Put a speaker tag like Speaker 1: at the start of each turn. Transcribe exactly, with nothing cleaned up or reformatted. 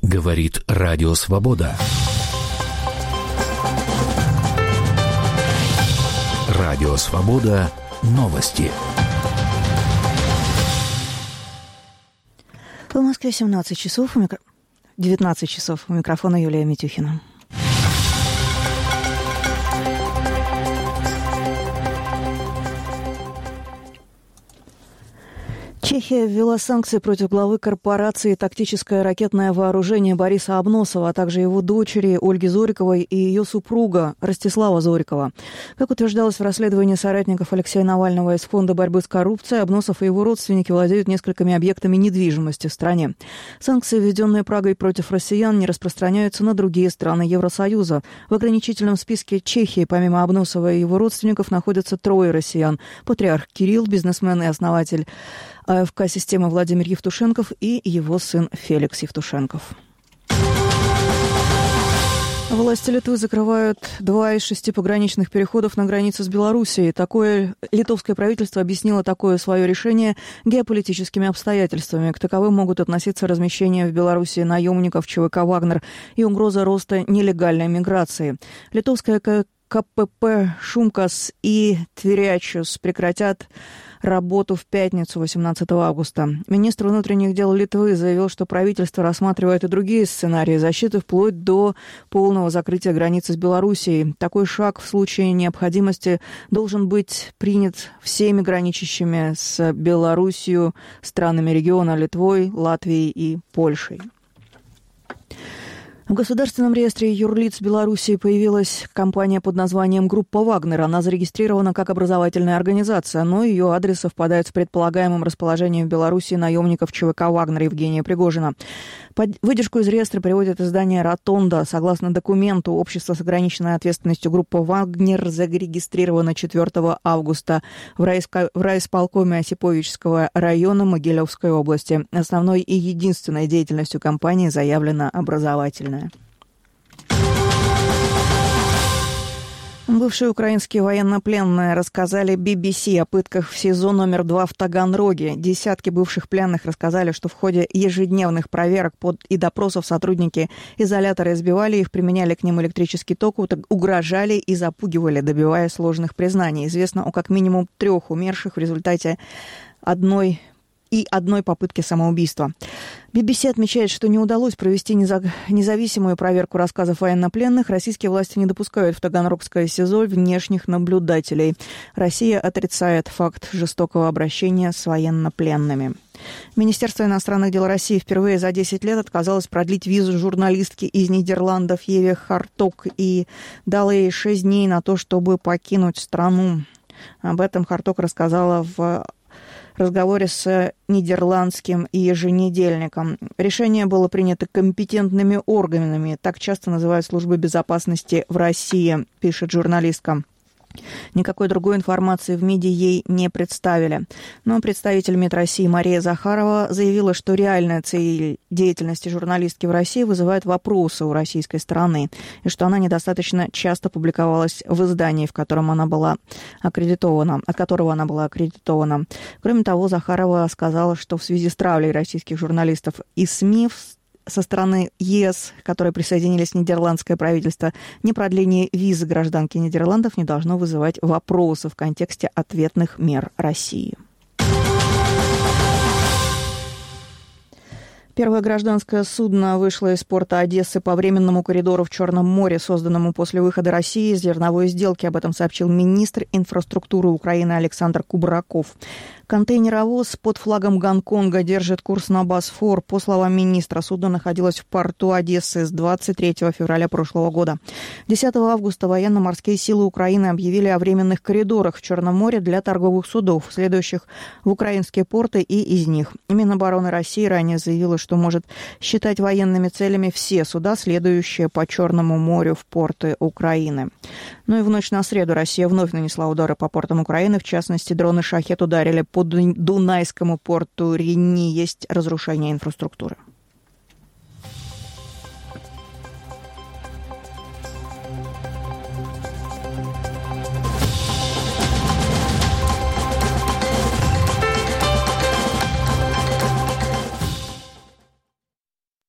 Speaker 1: Говорит Радио Свобода. Радио Свобода. Новости.
Speaker 2: В Москве семнадцать часов, у микро... девятнадцать часов. У микрофона Юлия Митюхина. Чехия ввела санкции против главы корпорации «Тактическое ракетное вооружение» Бориса Обносова, а также его дочери Ольги Зориковой и ее супруга Ростислава Зорикова. Как утверждалось в расследовании соратников Алексея Навального из Фонда борьбы с коррупцией, Обносов и его родственники владеют несколькими объектами недвижимости в стране. Санкции, введенные Прагой против россиян, не распространяются на другие страны Евросоюза. В ограничительном списке Чехии, помимо Обносова и его родственников, находятся трое россиян. Патриарх Кирилл, бизнесмен и основатель АФК-системы Владимир Евтушенков и его сын Феликс Евтушенков. Власти Литвы закрывают два из шести пограничных переходов на границе с Белоруссией. Такое литовское правительство объяснило такое свое решение геополитическими обстоятельствами. К таковым могут относиться размещение в Белоруссии наемников ЧВК «Вагнер» и угроза роста нелегальной миграции. Литовская КПП «Шумкас» и «Тверячус» прекратят работу в пятницу, восемнадцатого августа. Министр внутренних дел Литвы заявил, что правительство рассматривает и другие сценарии защиты вплоть до полного закрытия границы с Белоруссией. Такой шаг в случае необходимости должен быть принят всеми граничащими с Белоруссией странами региона Литвой, Латвией и Польшей. В Государственном реестре юрлиц Белоруссии появилась компания под названием «Группа Вагнер». Она зарегистрирована как образовательная организация, но ее адрес совпадает с предполагаемым расположением в Белоруссии наемников ЧВК «Вагнер» Евгения Пригожина. Под выдержку из реестра приводит издание «Ротонда». Согласно документу, общество с ограниченной ответственностью группа «Вагнер» зарегистрировано четвёртого августа в, райско... в райисполкоме Осиповичского района Могилевской области. Основной и единственной деятельностью компании заявлена образовательная. Бывшие украинские военнопленные рассказали би би си о пытках в СИЗО номер два в Таганроге. Десятки бывших пленных рассказали, что в ходе ежедневных проверок под и допросов сотрудники изолятора избивали их, применяли к ним электрический ток, угрожали и запугивали, добивая сложных признаний. Известно о как минимум трех умерших в результате одной и одной попытки самоубийства. би би си отмечает, что не удалось провести независимую проверку рассказов военнопленных. Российские власти не допускают в Таганрогское СИЗО внешних наблюдателей. Россия отрицает факт жестокого обращения с военнопленными. Министерство иностранных дел России впервые за десять лет отказалось продлить визу журналистке из Нидерландов Еве Харток и дало ей шесть дней на то, чтобы покинуть страну. Об этом Харток рассказала в разговоре с нидерландским еженедельником. Решение было принято компетентными органами. Так часто называют службы безопасности в России, пишет журналистка. Никакой другой информации в МИДе ей не представили. Но представитель МИД России Мария Захарова заявила, что реальная цель деятельности журналистки в России вызывает вопросы у российской стороны, и что она недостаточно часто публиковалась в издании, в котором она была аккредитована, от которого она была аккредитована. Кроме того, Захарова сказала, что в связи с травлей российских журналистов и СМИ со стороны ЕС, которые присоединились нидерландское правительство, непродление визы гражданки Нидерландов не должно вызывать вопросы в контексте ответных мер России. Первое гражданское судно вышло из порта Одессы по временному коридору в Черном море, созданному после выхода России из зерновой сделки. Об этом сообщил министр инфраструктуры Украины Александр Кубраков. Контейнеровоз под флагом Гонконга держит курс на Босфор. По словам министра, судно находилось в порту Одессы с двадцать третьего февраля прошлого года. десятого августа военно-морские силы Украины объявили о временных коридорах в Черном море для торговых судов, следующих в украинские порты и из них. Минобороны России ранее заявила, что может считать военными целями все суда, следующие по Черному морю в порты Украины. Ну и в ночь на среду Россия вновь нанесла удары по портам Украины. В частности, дроны «Шахет» ударили по Дунайскому порту Рени. Есть разрушение инфраструктуры.